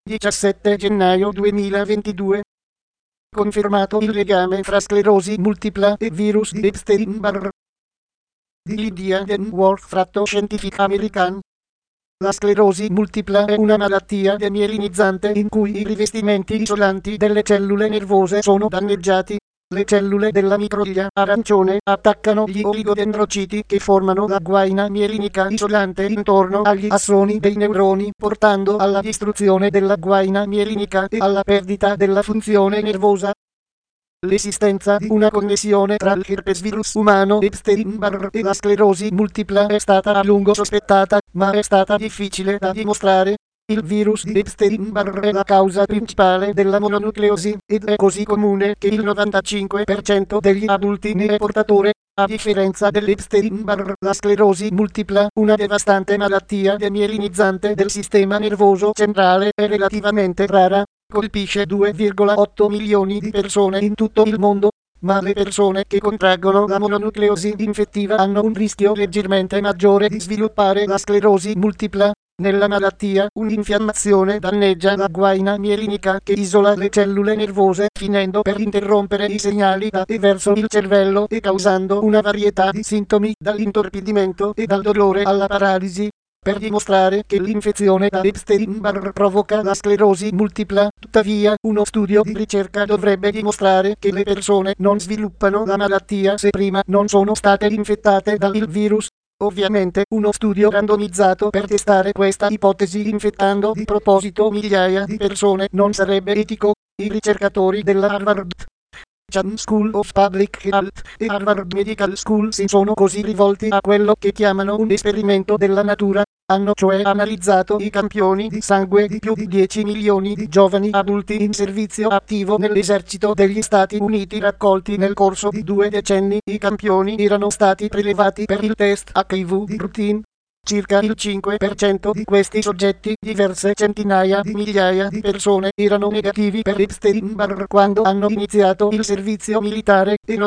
17 gennaio 2022. Confermato il legame fra sclerosi multipla e virus di Epstein-Barr. Di Lydia Denworth, Scientific American. La sclerosi multipla è una malattia demyelinizzante in cui i rivestimenti isolanti delle cellule nervose sono danneggiati. Le cellule della microglia arancione attaccano gli oligodendrociti che formano la guaina mielinica isolante intorno agli assoni dei neuroni, portando alla distruzione della guaina mielinica e alla perdita della funzione nervosa. L'esistenza di una connessione tra il herpesvirus umano Epstein-Barr e la sclerosi multipla è stata a lungo sospettata, ma è stata difficile da dimostrare. Il virus di Epstein-Barr è la causa principale della mononucleosi, ed è così comune che il 95% degli adulti ne è portatore. A differenza dell'Epstein-Barr, la sclerosi multipla, una devastante malattia demyelinizzante del sistema nervoso centrale, è relativamente rara. Colpisce 2,8 milioni di persone in tutto il mondo, ma le persone che contraggono la mononucleosi infettiva hanno un rischio leggermente maggiore di sviluppare la sclerosi multipla. Nella malattia, un'infiammazione danneggia la guaina mielinica che isola le cellule nervose, finendo per interrompere i segnali da e verso il cervello e causando una varietà di sintomi, dall'intorpidimento e dal dolore alla paralisi. Per dimostrare che l'infezione da Epstein-Barr provoca la sclerosi multipla, tuttavia, uno studio di ricerca dovrebbe dimostrare che le persone non sviluppano la malattia se prima non sono state infettate dal virus. Ovviamente, uno studio randomizzato per testare questa ipotesi infettando di proposito migliaia di persone non sarebbe etico. I ricercatori della Harvard Chan School of Public Health e Harvard Medical School si sono così rivolti a quello che chiamano un esperimento della natura. Hanno cioè analizzato i campioni di sangue di più di 10 milioni di giovani adulti in servizio attivo nell'esercito degli Stati Uniti raccolti nel corso di 2 decenni. I campioni erano stati prelevati per il test HIV di routine. Circa il 5% di questi soggetti, diverse centinaia di migliaia di persone, erano negativi per Epstein-Barr quando hanno iniziato il servizio militare, e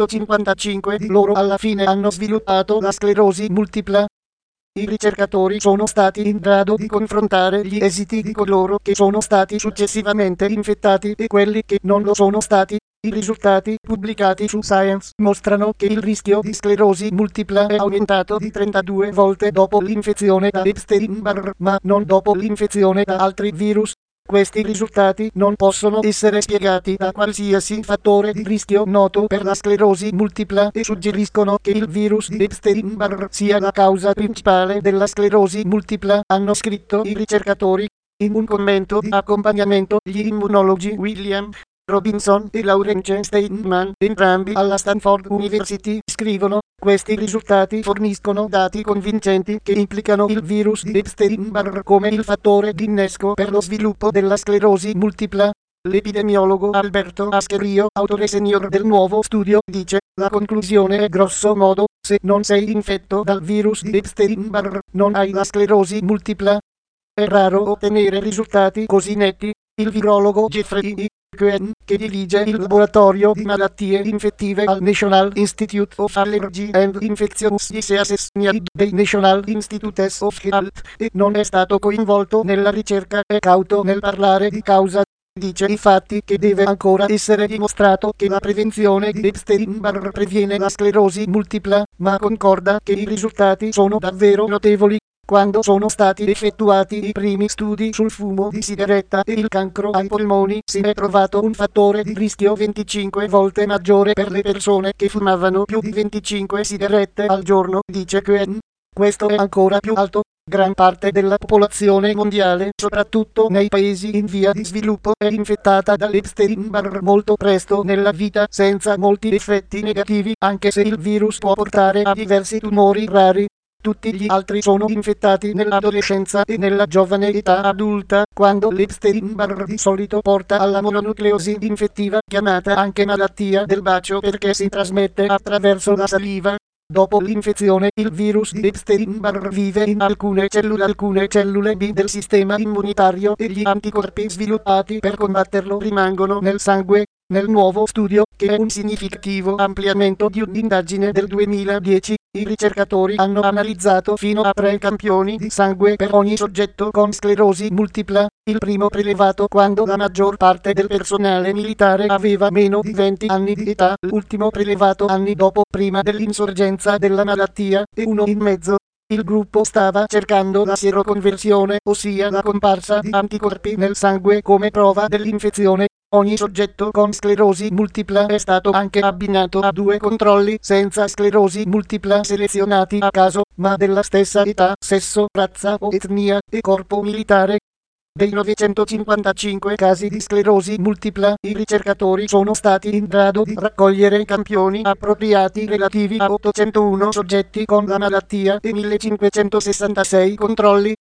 955 di loro alla fine hanno sviluppato la sclerosi multipla. I ricercatori sono stati in grado di confrontare gli esiti di coloro che sono stati successivamente infettati e quelli che non lo sono stati. I risultati pubblicati su Science mostrano che il rischio di sclerosi multipla è aumentato di 32 volte dopo l'infezione da Epstein-Barr, ma non dopo l'infezione da altri virus. Questi risultati non possono essere spiegati da qualsiasi fattore di rischio noto per la sclerosi multipla e suggeriscono che il virus di Epstein-Barr sia la causa principale della sclerosi multipla, hanno scritto i ricercatori. In un commento di accompagnamento, gli immunologi William Robinson e Laurence Steinman, entrambi alla Stanford University, scrivono: questi risultati forniscono dati convincenti che implicano il virus di Epstein-Barr come il fattore di innesco per lo sviluppo della sclerosi multipla. L'epidemiologo Alberto Ascherio, autore senior del nuovo studio, dice: la conclusione è grosso modo, se non sei infetto dal virus di Epstein-Barr, non hai la sclerosi multipla. È raro ottenere risultati così netti. Il virologo Jeffrey E. Cohen, che dirige il laboratorio di malattie infettive al National Institute of Allergy and Infectious Diseases dei National Institutes of Health, e non è stato coinvolto nella ricerca, è cauto nel parlare di causa. Dice infatti che deve ancora essere dimostrato che la prevenzione di Epstein-Barr previene la sclerosi multipla, ma concorda che i risultati sono davvero notevoli. Quando sono stati effettuati i primi studi sul fumo di sigaretta e il cancro ai polmoni, si è trovato un fattore di rischio 25 volte maggiore per le persone che fumavano più di 25 sigarette al giorno, dice Cohen. Questo è ancora più alto. Gran parte della popolazione mondiale, soprattutto nei paesi in via di sviluppo, è infettata dall'Epstein-Barr molto presto nella vita senza molti effetti negativi, anche se il virus può portare a diversi tumori rari. Tutti gli altri sono infettati nell'adolescenza e nella giovane età adulta, quando l'Epstein-Barr di solito porta alla mononucleosi infettiva, chiamata anche malattia del bacio perché si trasmette attraverso la saliva. Dopo l'infezione, il virus di Epstein-Barr vive in alcune cellule B del sistema immunitario e gli anticorpi sviluppati per combatterlo rimangono nel sangue. Nel nuovo studio, che è un significativo ampliamento di un'indagine del 2010, i ricercatori hanno analizzato fino a 3 campioni di sangue per ogni soggetto con sclerosi multipla. Il primo prelevato quando la maggior parte del personale militare aveva meno di 20 anni di età, l'ultimo prelevato anni dopo, prima dell'insorgenza della malattia, e uno in mezzo. Il gruppo stava cercando la sieroconversione, ossia la comparsa di anticorpi nel sangue come prova dell'infezione. Ogni soggetto con sclerosi multipla è stato anche abbinato a 2 controlli senza sclerosi multipla selezionati a caso, ma della stessa età, sesso, razza o etnia, e corpo militare. Dei 955 casi di sclerosi multipla, i ricercatori sono stati in grado di raccogliere campioni appropriati relativi a 801 soggetti con la malattia e 1566 controlli.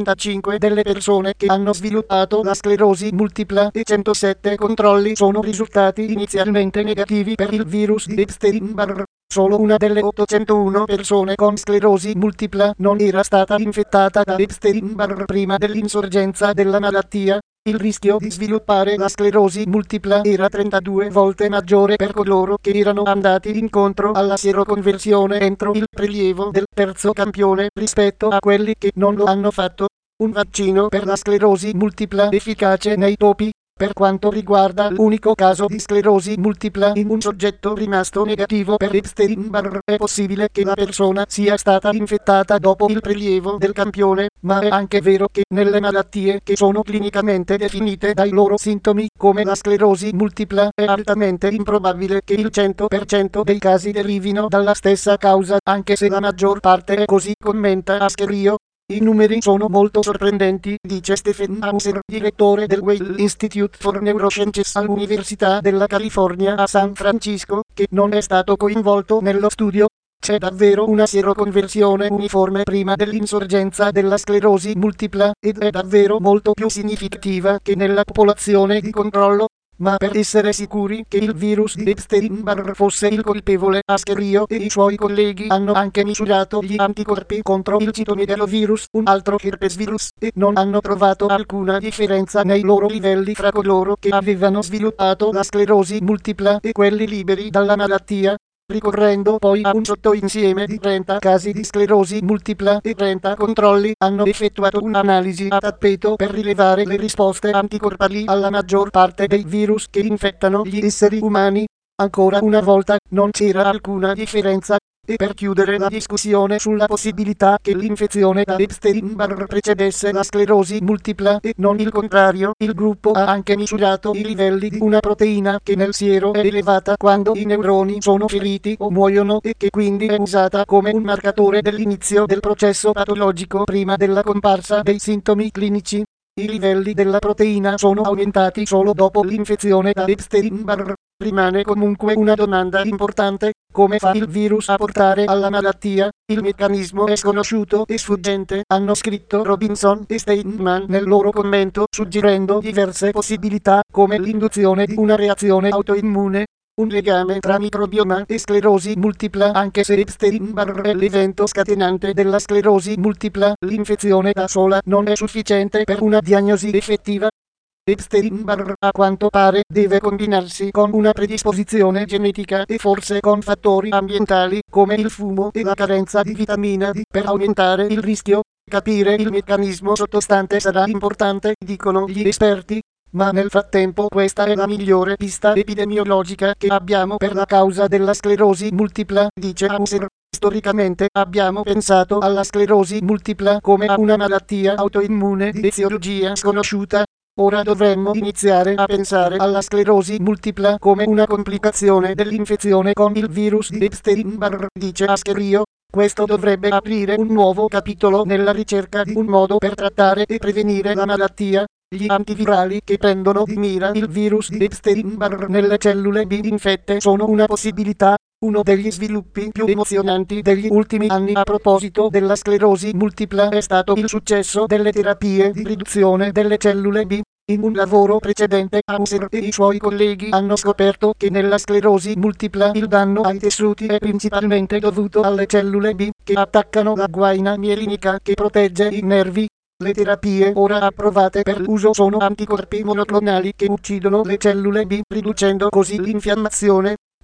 35 delle persone che hanno sviluppato la sclerosi multipla e 107 controlli sono risultati inizialmente negativi per il virus di Epstein-Barr. Solo una delle 801 persone con sclerosi multipla non era stata infettata da Epstein-Barr prima dell'insorgenza della malattia. Il rischio di sviluppare la sclerosi multipla era 32 volte maggiore per coloro che erano andati incontro alla sieroconversione entro il prelievo del terzo campione rispetto a quelli che non lo hanno fatto. Un vaccino per la sclerosi multipla efficace nei topi. Per quanto riguarda l'unico caso di sclerosi multipla in un soggetto rimasto negativo per Epstein-Barr, è possibile che la persona sia stata infettata dopo il prelievo del campione, ma è anche vero che nelle malattie che sono clinicamente definite dai loro sintomi, come la sclerosi multipla, è altamente improbabile che il 100% dei casi derivino dalla stessa causa, anche se la maggior parte è così, commenta Ascherio. I numeri sono molto sorprendenti, dice Stephen Hauser, direttore del Weil Institute for Neurosciences all'Università della California a San Francisco, che non è stato coinvolto nello studio. C'è davvero una sieroconversione uniforme prima dell'insorgenza della sclerosi multipla, ed è davvero molto più significativa che nella popolazione di controllo. Ma per essere sicuri che il virus di Epstein-Barr fosse il colpevole, Ascherio e i suoi colleghi hanno anche misurato gli anticorpi contro il citomegalovirus, un altro herpesvirus, e non hanno trovato alcuna differenza nei loro livelli fra coloro che avevano sviluppato la sclerosi multipla e quelli liberi dalla malattia. Ricorrendo poi a un sottoinsieme di 30 casi di sclerosi multipla e 30 controlli, hanno effettuato un'analisi a tappeto per rilevare le risposte anticorpali alla maggior parte dei virus che infettano gli esseri umani. Ancora una volta, non c'era alcuna differenza. E per chiudere la discussione sulla possibilità che l'infezione da Epstein-Barr precedesse la sclerosi multipla e non il contrario, il gruppo ha anche misurato i livelli di una proteina che nel siero è elevata quando i neuroni sono feriti o muoiono e che quindi è usata come un marcatore dell'inizio del processo patologico prima della comparsa dei sintomi clinici. I livelli della proteina sono aumentati solo dopo l'infezione da Epstein-Barr. Rimane comunque una domanda importante: come fa il virus a portare alla malattia? Il meccanismo è sconosciuto e sfuggente, hanno scritto Robinson e Steinman nel loro commento, suggerendo diverse possibilità, come l'induzione di una reazione autoimmune, un legame tra microbioma e sclerosi multipla. Anche se Epstein-Barr è l'evento scatenante della sclerosi multipla, l'infezione da sola non è sufficiente per una diagnosi effettiva. Epstein-Barr, a quanto pare, deve combinarsi con una predisposizione genetica e forse con fattori ambientali come il fumo e la carenza di vitamina D per aumentare il rischio. Capire il meccanismo sottostante sarà importante, dicono gli esperti. Ma nel frattempo questa è la migliore pista epidemiologica che abbiamo per la causa della sclerosi multipla, dice Hauser. Storicamente abbiamo pensato alla sclerosi multipla come a una malattia autoimmune di eziologia sconosciuta. Ora dovremmo iniziare a pensare alla sclerosi multipla come una complicazione dell'infezione con il virus di Epstein-Barr, dice Ascherio. Questo dovrebbe aprire un nuovo capitolo nella ricerca di un modo per trattare e prevenire la malattia. Gli antivirali che prendono di mira il virus di Epstein-Barr nelle cellule B infette sono una possibilità. Uno degli sviluppi più emozionanti degli ultimi anni a proposito della sclerosi multipla è stato il successo delle terapie di riduzione delle cellule B. In un lavoro precedente, Hauser e i suoi colleghi hanno scoperto che nella sclerosi multipla il danno ai tessuti è principalmente dovuto alle cellule B, che attaccano la guaina mielinica che protegge i nervi. Le terapie ora approvate per l'uso sono anticorpi monoclonali che uccidono le cellule B, riducendo così l'infiammazione.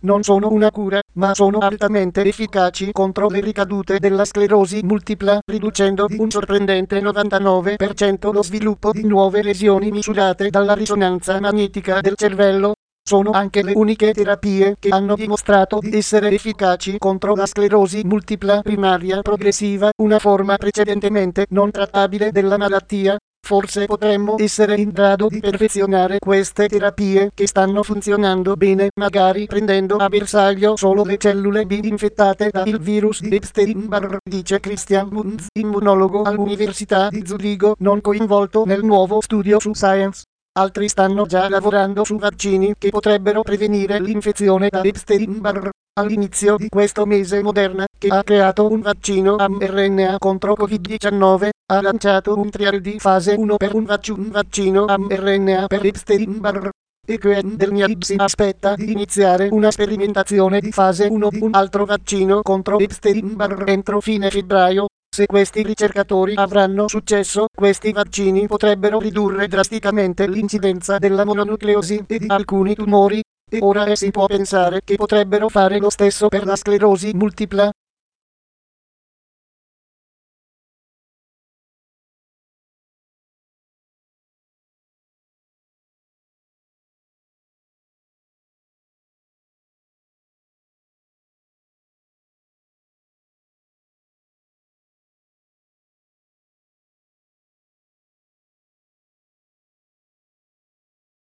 non sono una cura, ma sono altamente efficaci contro le ricadute della sclerosi multipla, riducendo di un sorprendente 99% lo sviluppo di nuove lesioni misurate dalla risonanza magnetica del cervello. Sono anche le uniche terapie che hanno dimostrato di essere efficaci contro la sclerosi multipla primaria progressiva, una forma precedentemente non trattabile della malattia. Forse potremmo essere in grado di perfezionare queste terapie che stanno funzionando bene, magari prendendo a bersaglio solo le cellule B infettate da il virus di Epstein-Barr, dice Christian Munz, immunologo all'Università di Zurigo, non coinvolto nel nuovo studio su Science. Altri stanno già lavorando su vaccini che potrebbero prevenire l'infezione da Epstein-Barr. All'inizio di questo mese Moderna, che ha creato un vaccino a mRNA contro Covid-19, ha lanciato un trial di fase 1 per un vaccino a mRNA per Epstein-Barr. E Quendelniad si aspetta di iniziare una sperimentazione di fase 1 di un altro vaccino contro Epstein-Barr entro fine febbraio. Se questi ricercatori avranno successo, questi vaccini potrebbero ridurre drasticamente l'incidenza della mononucleosi e di alcuni tumori. E ora si può pensare che potrebbero fare lo stesso per la sclerosi multipla.